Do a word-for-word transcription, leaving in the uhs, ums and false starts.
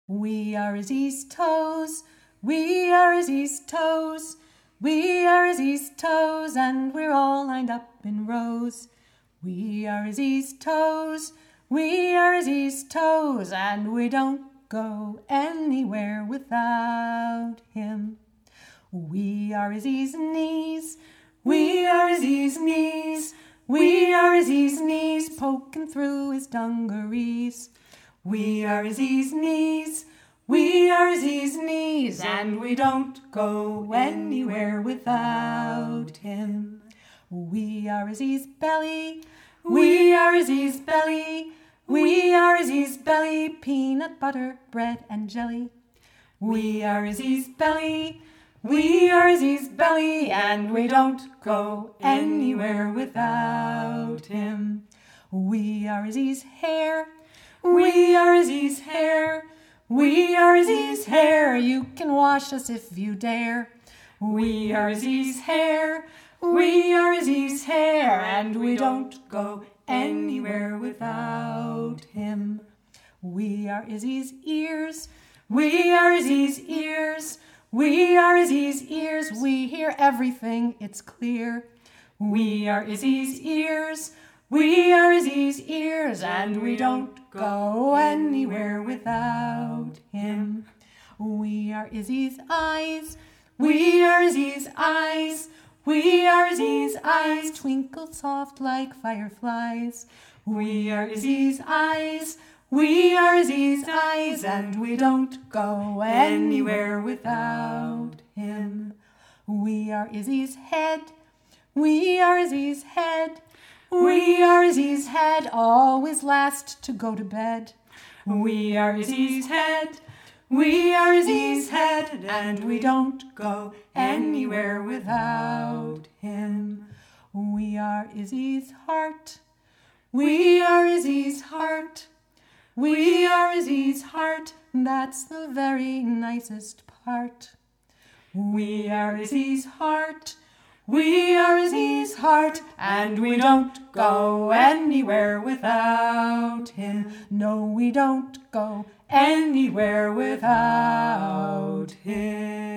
We are Izzy's toes, we are Izzy's toes, we are Izzy's toes, and we're all lined up in rows. We are Izzy's toes, we are Izzy's toes, and we don't go anywhere without him. We are Izzy's knees, we are Izzy's knees, we are Izzy's knees, poking through his dungarees. We are Izzy's knees, we are Izzy's knees, and we don't go anywhere without him. We are Izzy's belly, we are Izzy's belly, we are Izzy's belly, peanut butter, bread and jelly. We are Izzy's belly, we are Izzy's belly, and we don't go anywhere without him. We are Izzy's hair, we are Izzy's hair, we are Izzy's hair, you can wash us if you dare. We are Izzy's hair, we are Izzy's hair, and we don't go anywhere without him. We are Izzy's ears, we are Izzy's ears, we are Izzy's ears, we hear everything, it's clear. We are Izzy's ears, we are Izzy's ears, and we don't go anywhere without him. We are Izzy's eyes, we are Izzy's eyes, we are Izzy's eyes, twinkle soft like fireflies. We are Izzy's eyes, we are Izzy's eyes, and we don't go anywhere without him. We are Izzy's head, we are Izzy's head, we are Izzy's head, always last to go to bed. We are Izzy's head, we are Izzy's head, and we don't go anywhere without him. We are Izzy's heart, we are Izzy's heart, we are Izzy's heart, that's the very nicest part. We are Izzy's heart, we are Izzy's heart, and we don't go anywhere without him. No, we don't go anywhere without him.